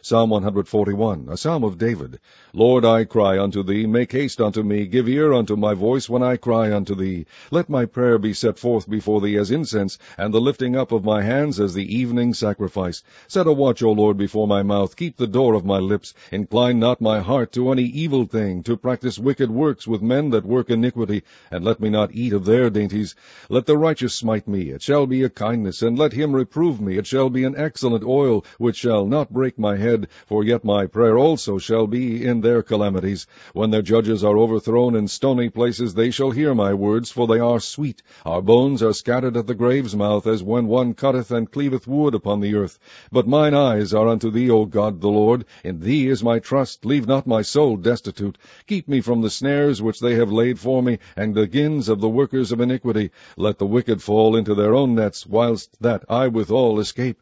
Psalm 141, a psalm of David. Lord, I cry unto thee, make haste unto me, give ear unto my voice when I cry unto thee. Let my prayer be set forth before thee as incense, and the lifting up of my hands as the evening sacrifice. Set a watch, O Lord, before my mouth, keep the door of my lips. Incline not my heart to any evil thing, to practice wicked works with men that work iniquity, and let me not eat of their dainties. Let the righteous smite me, it shall be a kindness, and let him reprove me, it shall be an excellent oil, which shall not break my head, for yet my prayer also shall be in their calamities. When their judges are overthrown in stony places, they shall hear my words, for they are sweet. Our bones are scattered at the grave's mouth, as when one cutteth and cleaveth wood upon the earth. But mine eyes are unto thee, O God the Lord. In thee is my trust. Leave not my soul destitute. Keep me from the snares which they have laid for me, and the gins of the workers of iniquity. Let the wicked fall into their own nets, whilst that I withal escape.